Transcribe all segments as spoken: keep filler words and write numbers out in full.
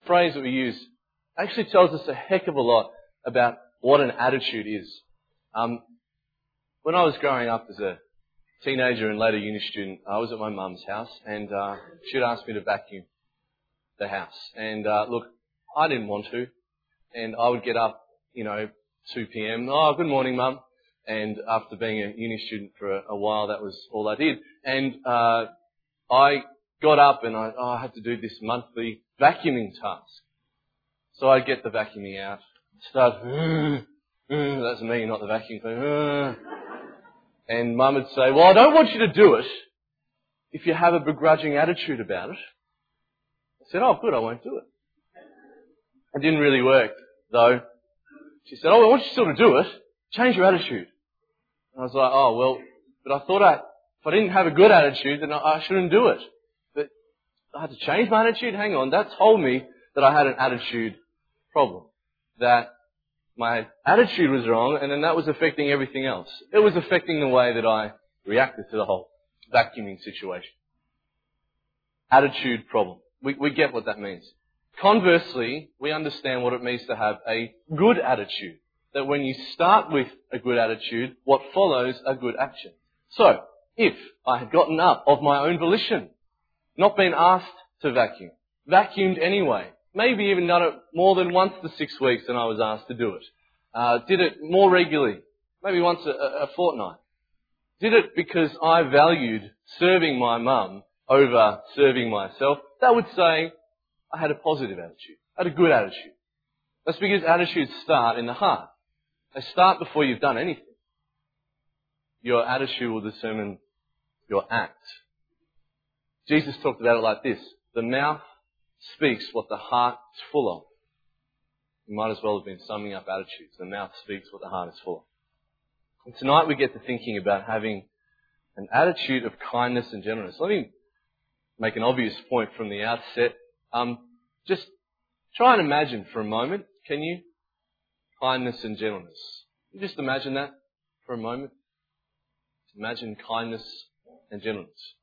phrase that we use actually tells us a heck of a lot about what an attitude is. Um, when I was growing up as a teenager and later uni student, I was at my mum's house and uh, she'd asked me to vacuum the house. And uh, look, I didn't want to. And I would get up, you know, two p.m. Oh, good morning, Mum. And after being a uni student for a, a while, that was all I did. And uh, I got up and I, oh, I had to do this monthly vacuuming task. So I'd get the vacuuming out, start, mm, mm, that's me, not the vacuum cleaner. And Mum would say, well, I don't want you to do it if you have a begrudging attitude about it. I said, oh, good, I won't do it. It didn't really work, though. She said, oh, I want you still to do it. Change your attitude. And I was like, oh, well, but I thought I, if I didn't have a good attitude, then I, I shouldn't do it. But I had to change my attitude? Hang on, that told me that I had an attitude problem. That my attitude was wrong, and then that was affecting everything else. It was affecting the way that I reacted to the whole vacuuming situation. Attitude problem. We, we get what that means. Conversely, we understand what it means to have a good attitude. That when you start with a good attitude, what follows are good action. So, if I had gotten up of my own volition, not been asked to vacuum, vacuumed anyway, maybe even done it more than once to six weeks and I was asked to do it, uh, did it more regularly, maybe once a, a fortnight, did it because I valued serving my mum over serving myself, that would say I had a positive attitude, I had a good attitude. That's because attitudes start in the heart. They start before you've done anything. Your attitude will determine your act. Jesus talked about it like this. The mouth speaks what the heart is full of. You might as well have been summing up attitudes. The mouth speaks what the heart is full of. And tonight we get to thinking about having an attitude of kindness and gentleness. Let me make an obvious point from the outset. Um, just try and imagine for a moment, can you? Kindness and gentleness. Can you just imagine that for a moment? Imagine kindness and gentleness.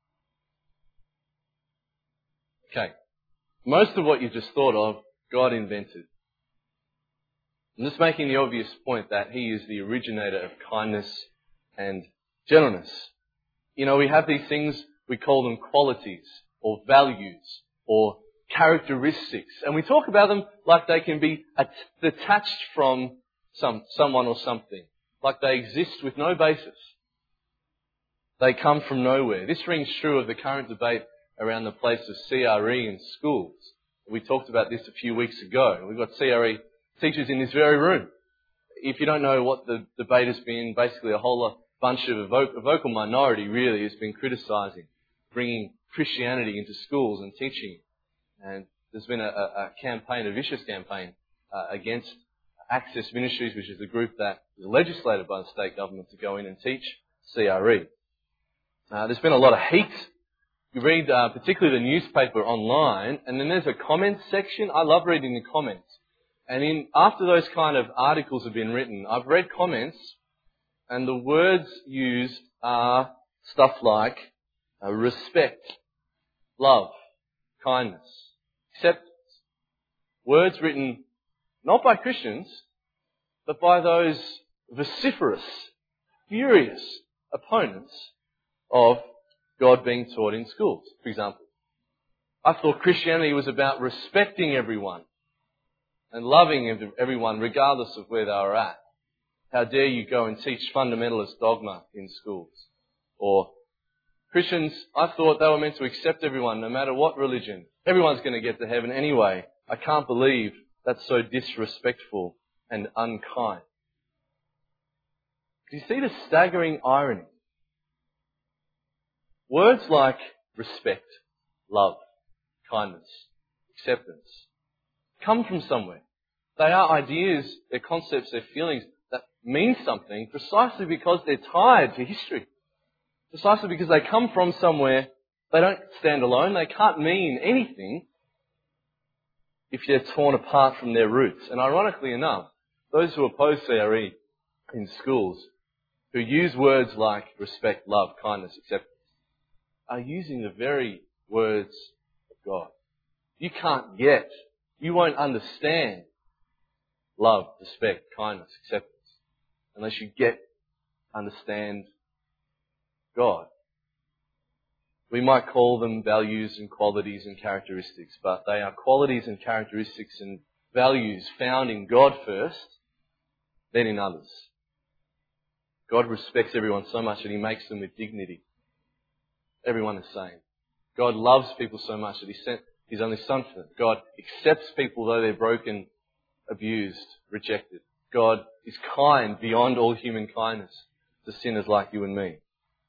Okay. Most of what you just thought of, God invented. I'm just making the obvious point that He is the originator of kindness and gentleness. You know, we have these things, we call them qualities or values or characteristics. And we talk about them like they can be detached from some someone or something. Like they exist with no basis. They come from nowhere. This rings true of the current debate around the place of C R E in schools. We talked about this a few weeks ago. We've got C R E teachers in this very room. If you don't know what the debate has been, basically a whole bunch of a vocal, a vocal minority really has been criticising bringing Christianity into schools and teaching. And there's been a, a campaign, a vicious campaign, uh, against Access Ministries, which is a group that is legislated by the state government to go in and teach C R E. Uh, there's been a lot of heat. You read uh, particularly the newspaper online, and then there's a comments section. I love reading the comments. And in after those kind of articles have been written, I've read comments, and the words used are stuff like uh, respect, love, kindness, acceptance. Words written not by Christians, but by those vociferous, furious opponents of God being taught in schools, for example. I thought Christianity was about respecting everyone and loving everyone regardless of where they were at. How dare you go and teach fundamentalist dogma in schools? Or Christians, I thought they were meant to accept everyone no matter what religion. Everyone's going to get to heaven anyway. I can't believe that's so disrespectful and unkind. Do you see the staggering irony? Words like respect, love, kindness, acceptance come from somewhere. They are ideas, they're concepts, they're feelings that mean something precisely because they're tied to history. Precisely because they come from somewhere. They don't stand alone. They can't mean anything if they're torn apart from their roots. And ironically enough, those who oppose C R E in schools, who use words like respect, love, kindness, acceptance, are using the very words of God. You can't get You won't understand love, respect, kindness, acceptance unless you get, understand God. We might call them values and qualities and characteristics, but they are qualities and characteristics and values found in God first, then in others. God respects everyone so much that He makes them with dignity. Everyone the same. God loves people so much that He sent His only Son for them. God accepts people though they're broken, abused, rejected. God is kind beyond all human kindness to sinners like you and me.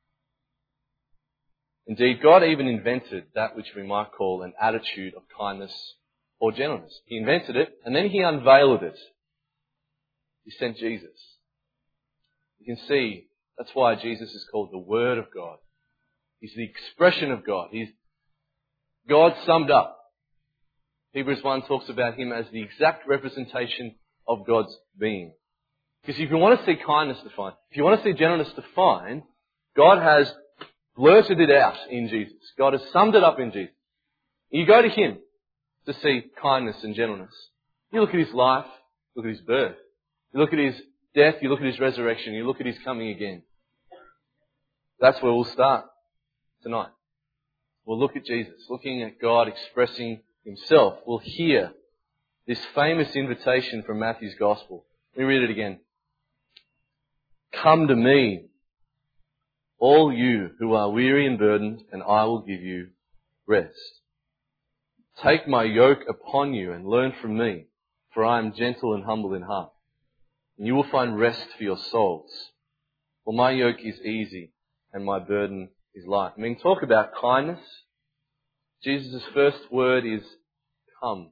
Indeed, God even invented that which we might call an attitude of kindness or gentleness. He invented it and then He unveiled it. He sent Jesus. You can see that's why Jesus is called the Word of God. He's the expression of God. He's God summed up. Hebrews one talks about Him as the exact representation of God's being. Because if you want to see kindness defined, if you want to see gentleness defined, God has blurted it out in Jesus. God has summed it up in Jesus. You go to Him to see kindness and gentleness. You look at His life, look at His birth. You look at His death, you look at His resurrection, you look at His coming again. That's where we'll start tonight. We'll look at Jesus, looking at God expressing Himself. We'll hear this famous invitation from Matthew's Gospel. Let me read it again. Come to me, all you who are weary and burdened, and I will give you rest. Take my yoke upon you and learn from me, for I am gentle and humble in heart. And you will find rest for your souls. For my yoke is easy and my burden is light. I mean, talk about kindness. Jesus' first word is come.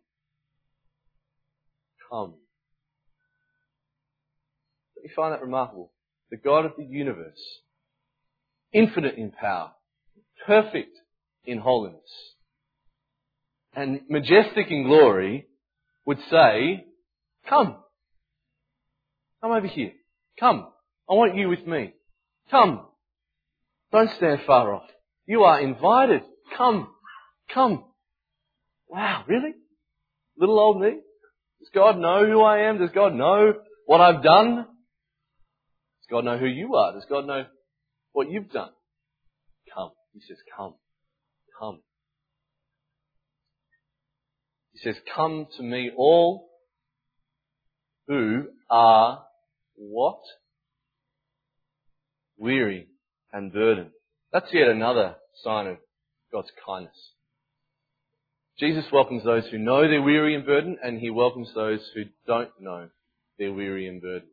Come. Don't you find that remarkable? The God of the universe, infinite in power, perfect in holiness, and majestic in glory, would say, come. Come over here. Come. I want you with me. Come. Don't stand far off. You are invited. Come. Come. Wow, really? Little old me? Does God know who I am? Does God know what I've done? Does God know who you are? Does God know what you've done? Come. He says, come. Come. He says, come to me all who are what? Weary and burdened. That's yet another sign of God's kindness. Jesus welcomes those who know they're weary and burdened, and He welcomes those who don't know they're weary and burdened.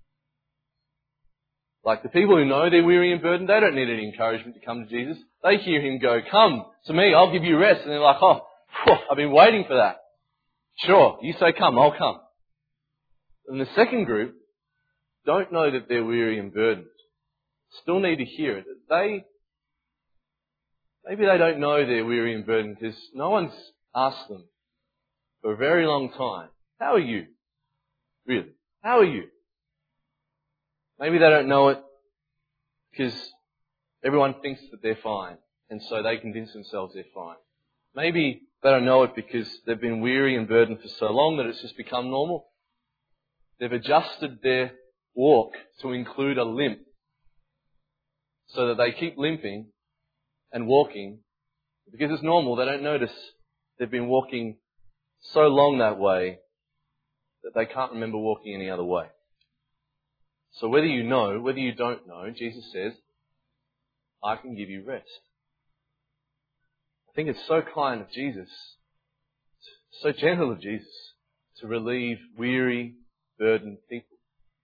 Like the people who know they're weary and burdened, they don't need any encouragement to come to Jesus. They hear Him go, come to me, I'll give you rest. And they're like, oh, phew, I've been waiting for that. Sure, you say come, I'll come. And the second group don't know that they're weary and burdened. Still need to hear it. They, maybe they don't know they're weary and burdened because no one's asked them for a very long time, how are you? Really? How are you? Maybe they don't know it because everyone thinks that they're fine, and so they convince themselves they're fine. Maybe they don't know it because they've been weary and burdened for so long that it's just become normal. They've adjusted their walk to include a limp so that they keep limping and walking. Because it's normal, they don't notice they've been walking so long that way that they can't remember walking any other way. So whether you know, whether you don't know, Jesus says, I can give you rest. I think it's so kind of Jesus, so gentle of Jesus, to relieve weary, burdened people.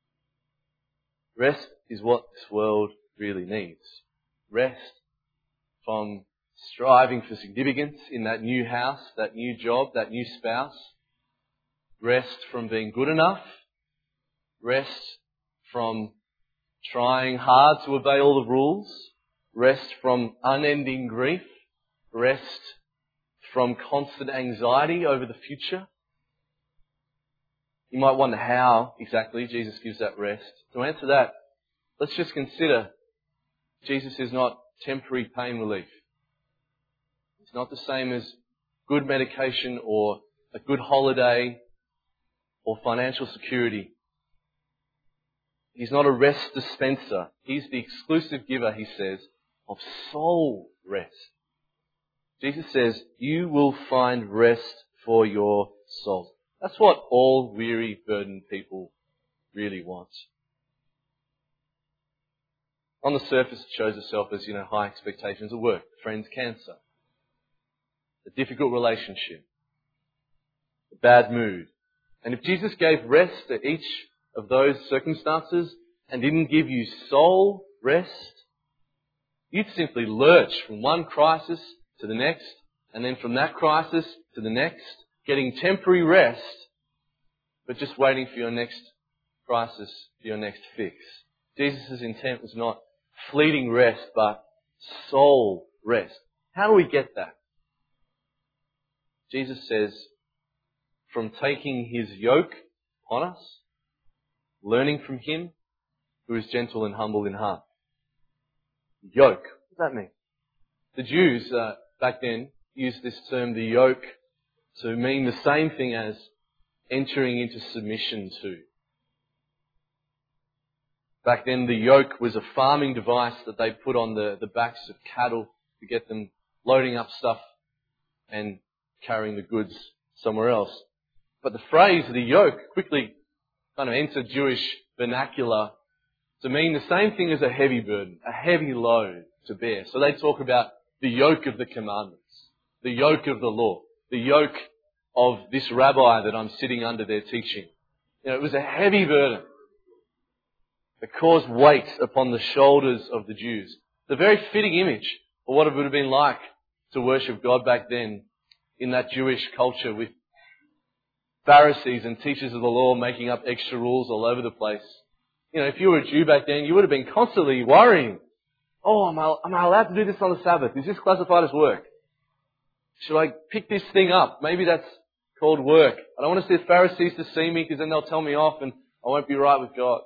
Rest is what this world really needs. Rest from striving for significance in that new house, that new job, that new spouse. Rest from being good enough. Rest from trying hard to obey all the rules. Rest from unending grief. Rest from constant anxiety over the future. You might wonder how exactly Jesus gives that rest. To answer that, let's just consider Jesus is not temporary pain relief. It's not the same as good medication or a good holiday, or financial security. He's not a rest dispenser. He's the exclusive giver, he says, of soul rest. Jesus says, you will find rest for your souls. That's what all weary, burdened people really want. On the surface, it shows itself as, you know, high expectations of work, friends' cancer, a difficult relationship, a bad mood. And if Jesus gave rest to each of those circumstances and didn't give you soul rest, you'd simply lurch from one crisis to the next, and then from that crisis to the next, getting temporary rest, but just waiting for your next crisis, for your next fix. Jesus' intent was not fleeting rest, but soul rest. How do we get that? Jesus says, from taking his yoke upon us, learning from him who is gentle and humble in heart. Yoke. What does that mean? The Jews uh, back then used this term, the yoke, to mean the same thing as entering into submission to. Back then, the yoke was a farming device that they put on the, the backs of cattle to get them loading up stuff and carrying the goods somewhere else. But the phrase, the yoke, quickly kind of entered Jewish vernacular to mean the same thing as a heavy burden, a heavy load to bear. So they talk about the yoke of the commandments, the yoke of the law, the yoke of this rabbi that I'm sitting under their teaching. You know, it was a heavy burden that caused weight upon the shoulders of the Jews. The very fitting image of what it would have been like to worship God back then in that Jewish culture, with Pharisees and teachers of the law making up extra rules all over the place. You know, if you were a Jew back then, you would have been constantly worrying, oh, am I, am I allowed to do this on the Sabbath? Is this classified as work? Should I pick this thing up? Maybe that's called work. I don't want to see the Pharisees to see me, because then they'll tell me off and I won't be right with God.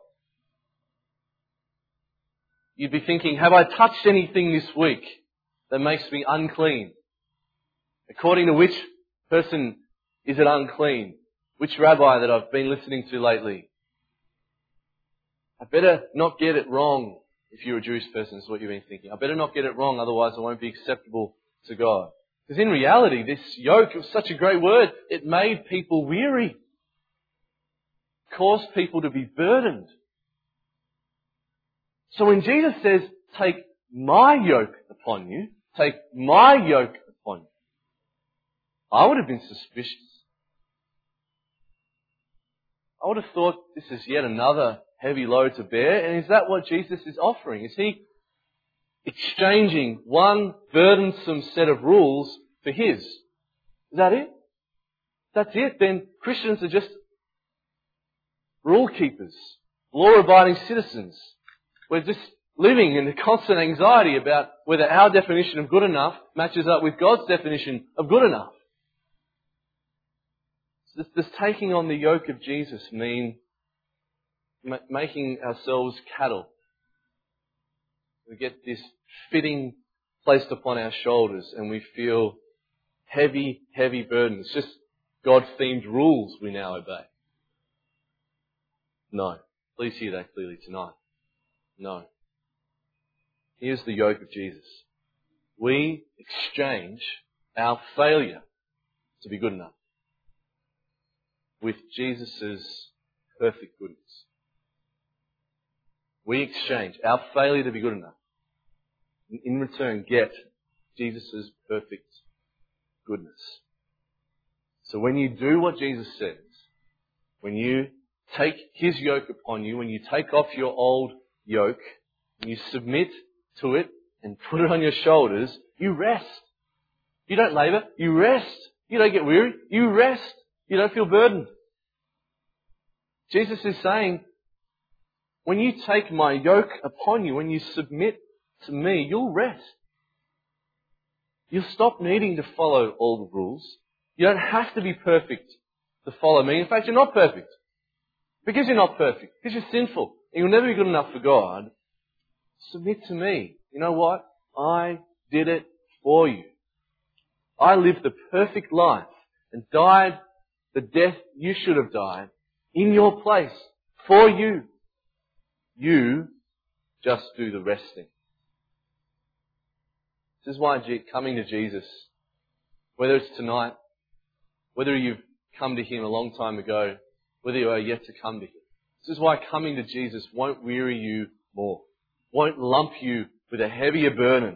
You'd be thinking, have I touched anything this week that makes me unclean? According to which person is it unclean? Which rabbi that I've been listening to lately? I better not get it wrong if you're a Jewish person, is what you've been thinking. I better not get it wrong, otherwise I won't be acceptable to God. Because in reality, this yoke was such a great word. It made people weary. Caused people to be burdened. So when Jesus says, take my yoke upon you, take my yoke upon you, I would have been suspicious. I would have thought this is yet another heavy load to bear. And is that what Jesus is offering? Is he exchanging one burdensome set of rules for his? Is that it? That's it. Then Christians are just rule keepers, law-abiding citizens. We're just living in the constant anxiety about whether our definition of good enough matches up with God's definition of good enough. Does, does taking on the yoke of Jesus mean ma- making ourselves cattle? We get this fitting placed upon our shoulders and we feel heavy, heavy burdens. Just God-themed rules we now obey. No. Please hear that clearly tonight. No. Here's the yoke of Jesus. We exchange our failure to be good enough with Jesus' perfect goodness. We exchange our failure to be good enough. In return, get Jesus' perfect goodness. So when you do what Jesus says, when you take his yoke upon you, when you take off your old yoke, and you submit to it and put it on your shoulders, you rest. You don't labour, you rest. You don't get weary, you rest. You don't feel burdened. Jesus is saying, when you take my yoke upon you, when you submit to me, you'll rest. You'll stop needing to follow all the rules. You don't have to be perfect to follow me. In fact, you're not perfect. Because you're not perfect. Because you're sinful. And you'll never be good enough for God. Submit to me. You know what? I did it for you. I lived the perfect life and died the death you should have died in your place, for you. You just do the resting. This is why coming to Jesus, whether it's tonight, whether you've come to Him a long time ago, whether you are yet to come to Him, this is why coming to Jesus won't weary you more, won't lump you with a heavier burden,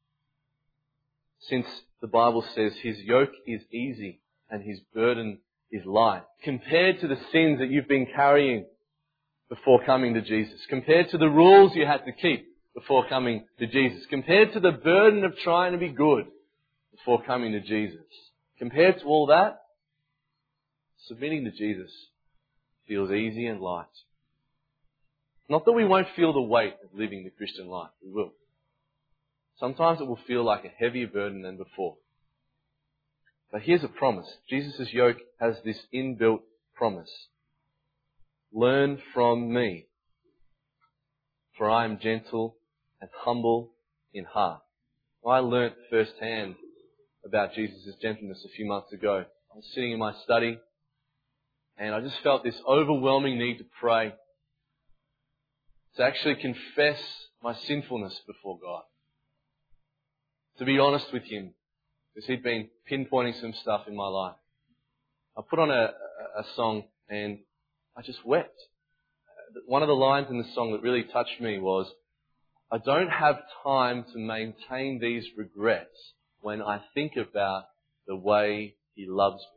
since the Bible says His yoke is easy and His burden is light. Compared to the sins that you've been carrying before coming to Jesus, compared to the rules you had to keep before coming to Jesus, compared to the burden of trying to be good before coming to Jesus, compared to all that, submitting to Jesus feels easy and light. Not that we won't feel the weight of living the Christian life. We will. Sometimes it will feel like a heavier burden than before. But here's a promise. Jesus' yoke has this inbuilt promise. Learn from me, for I am gentle and humble in heart. I learnt firsthand about Jesus' gentleness a few months ago. I was sitting in my study and I just felt this overwhelming need to pray, to actually confess my sinfulness before God, to be honest with Him, because He'd been pinpointing some stuff in my life. I put on a, a song and I just wept. One of the lines in the song that really touched me was, I don't have time to maintain these regrets when I think about the way He loves me.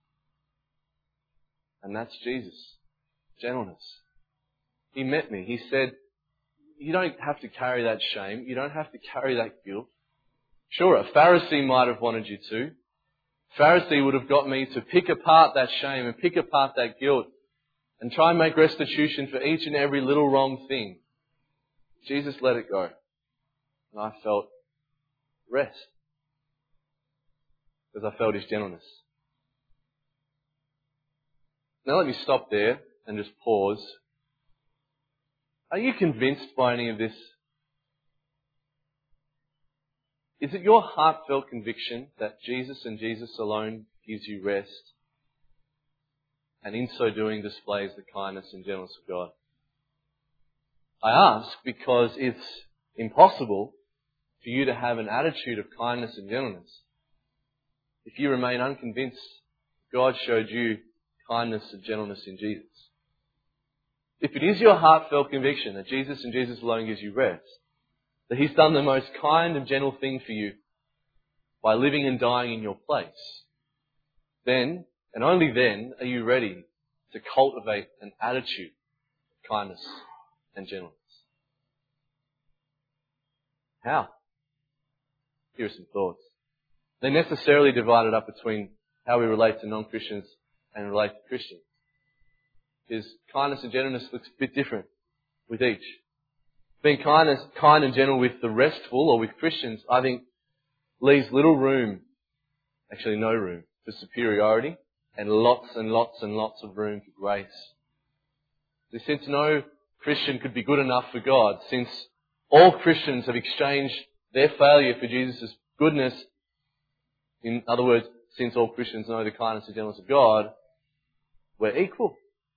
And that's Jesus. Gentleness. He met me. He said, you don't have to carry that shame. You don't have to carry that guilt. Sure, a Pharisee might have wanted you to. Pharisee would have got me to pick apart that shame and pick apart that guilt and try and make restitution for each and every little wrong thing. Jesus let it go. And I felt rest. Because I felt His gentleness. Now let me stop there and just pause. Are you convinced by any of this? Is it your heartfelt conviction that Jesus and Jesus alone gives you rest, and in so doing displays the kindness and gentleness of God? I ask because it's impossible for you to have an attitude of kindness and gentleness if you remain unconvinced God showed you kindness and gentleness in Jesus. If it is your heartfelt conviction that Jesus and Jesus alone gives you rest, that He's done the most kind and gentle thing for you by living and dying in your place, then, and only then, are you ready to cultivate an attitude of kindness and gentleness. How? Here are some thoughts. They're necessarily divided up between how we relate to non-Christians and relate to Christians. Because kindness and gentleness looks a bit different with each. Being kindness, kind and gentle with the restful or with Christians, I think, leaves little room, actually no room, for superiority and lots and lots and lots of room for grace. Since no Christian could be good enough for God, since all Christians have exchanged their failure for Jesus' goodness, in other words, since all Christians know the kindness and gentleness of God, we're equal.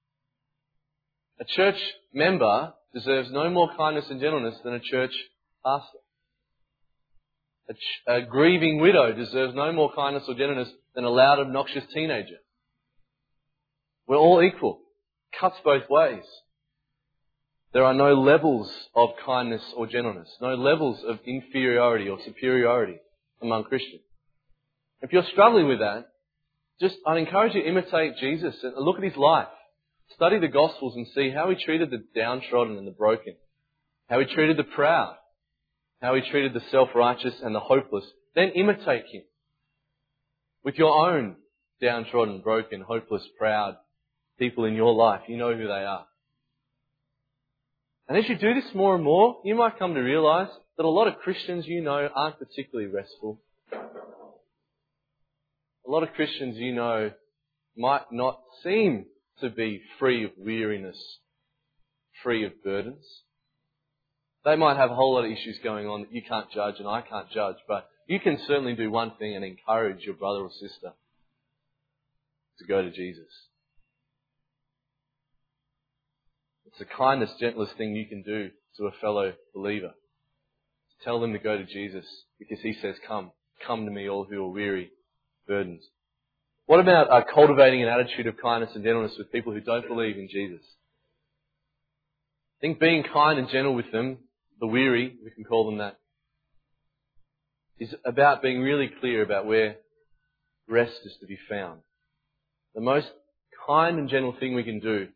A church member deserves no more kindness and gentleness than a church pastor. A, ch- a grieving widow deserves no more kindness or gentleness than a loud, obnoxious teenager. We're all equal. Cuts both ways. There are no levels of kindness or gentleness, no levels of inferiority or superiority among Christians. If you're struggling with that, just I'd encourage you to imitate Jesus and look at His life. Study the Gospels and see how He treated the downtrodden and the broken, how He treated the proud, how He treated the self-righteous and the hopeless. Then imitate Him with your own downtrodden, broken, hopeless, proud people in your life. You know who they are. And as you do this more and more, you might come to realise that a lot of Christians you know aren't particularly restful. A lot of Christians you know might not seem to be free of weariness, free of burdens. They might have a whole lot of issues going on that you can't judge and I can't judge, but you can certainly do one thing and encourage your brother or sister. to go to Jesus. It's the kindest, gentlest thing you can do to a fellow believer. To tell them to go to Jesus because he says, come, come to me all who are weary, burdened. What about uh, cultivating an attitude of kindness and gentleness with people who don't believe in Jesus? I think being kind and gentle with them, the weary, we can call them that, is about being really clear about where rest is to be found. The most kind and gentle thing we can do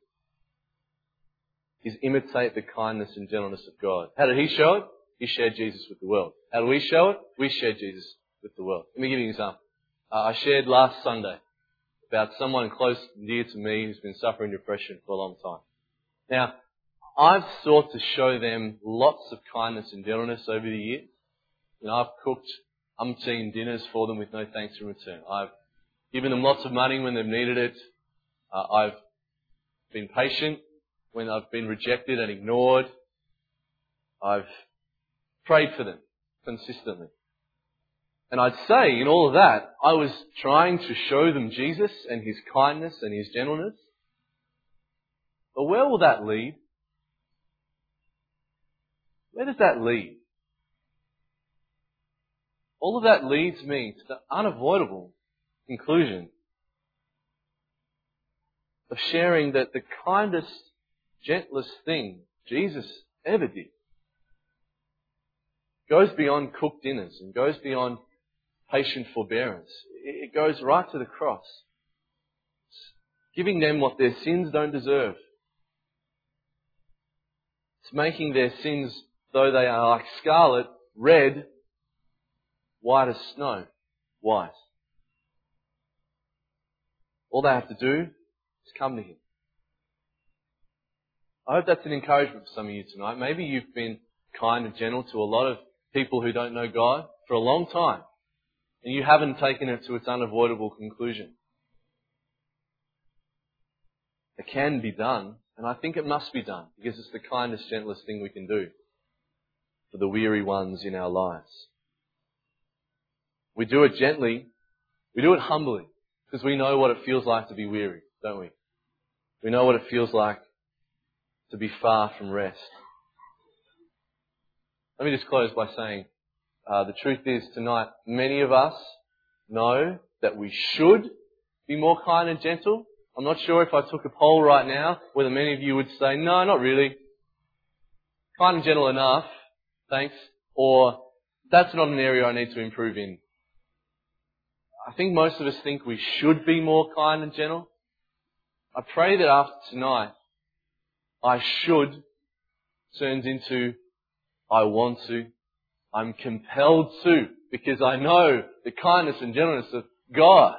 is imitate the kindness and gentleness of God. How did he show it? He shared Jesus with the world. How do we show it? We shared Jesus with the world. Let me give you an example. Uh, I shared last Sunday about someone close and dear to me who's been suffering depression for a long time. Now, I've sought to show them lots of kindness and gentleness over the years. You know, I've cooked umpteen dinners for them with no thanks in return. I've given them lots of money when they've needed it. Uh, I've been patient when I've been rejected and ignored. I've prayed for them consistently. And I'd say in all of that, I was trying to show them Jesus and His kindness and His gentleness. But where will that lead? Where does that lead? All of that leads me to the unavoidable conclusion of sharing that the kindest, gentlest thing Jesus ever did goes beyond cooked dinners and goes beyond patient forbearance. It goes right to the cross. It's giving them what their sins don't deserve. It's making their sins, though they are like scarlet, red, white as snow, white. All they have to do is come to Him. I hope that's an encouragement for some of you tonight. Maybe you've been kind and gentle to a lot of people who don't know God for a long time, and you haven't taken it to its unavoidable conclusion. It can be done, and I think it must be done, because it's the kindest, gentlest thing we can do for the weary ones in our lives. We do it gently, we do it humbly, because we know what it feels like to be weary, don't we? We know what it feels like to be far from rest. Let me just close by saying, uh, the truth is tonight, many of us know that we should be more kind and gentle. I'm not sure if I took a poll right now, whether many of you would say, no, not really. Kind and gentle enough, thanks. Or, that's not an area I need to improve in. I think most of us think we should be more kind and gentle. I pray that after tonight, I should turns into I want to, I'm compelled to, because I know the kindness and gentleness of God,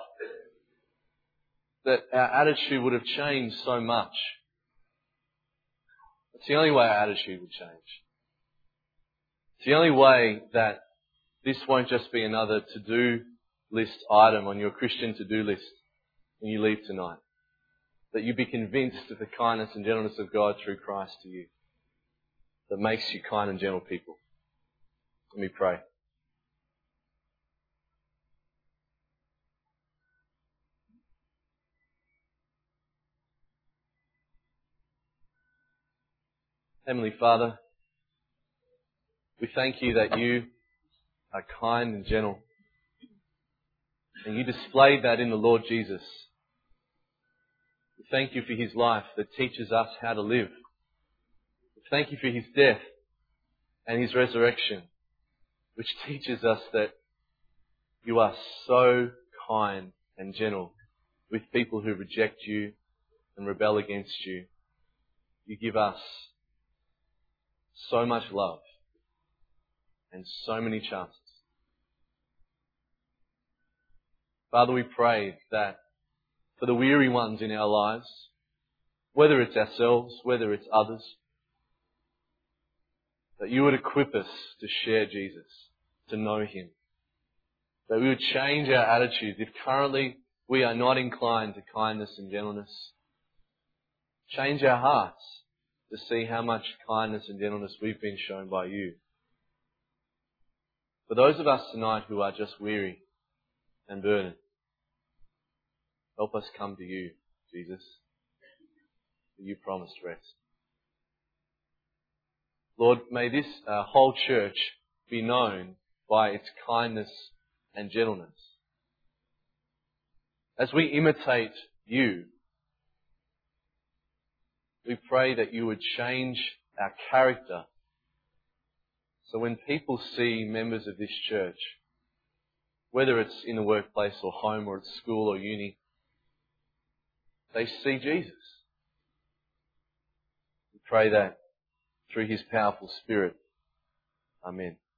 that our attitude would have changed so much. It's the only way our attitude would change. It's the only way that this won't just be another to-do list item on your Christian to-do list when you leave tonight. That you be convinced of the kindness and gentleness of God through Christ to you, that makes you kind and gentle people. Let me pray. Heavenly Father, we thank you that you are kind and gentle. And you displayed that in the Lord Jesus. We thank you for His life that teaches us how to live. We thank you for His death and His resurrection, which teaches us that you are so kind and gentle with people who reject you and rebel against you. You give us so much love and so many chances. Father, we pray that for the weary ones in our lives, whether it's ourselves, whether it's others, that you would equip us to share Jesus, to know Him. That we would change our attitudes if currently we are not inclined to kindness and gentleness. Change our hearts to see how much kindness and gentleness we've been shown by you. For those of us tonight who are just weary and burdened, Help us come to you, Jesus. You promised rest. Lord, may this uh, whole church be known by its kindness and gentleness. As we imitate you, we pray that you would change our character so when people see members of this church, whether it's in the workplace or home or at school or uni, they see Jesus. We pray that through His powerful Spirit. Amen.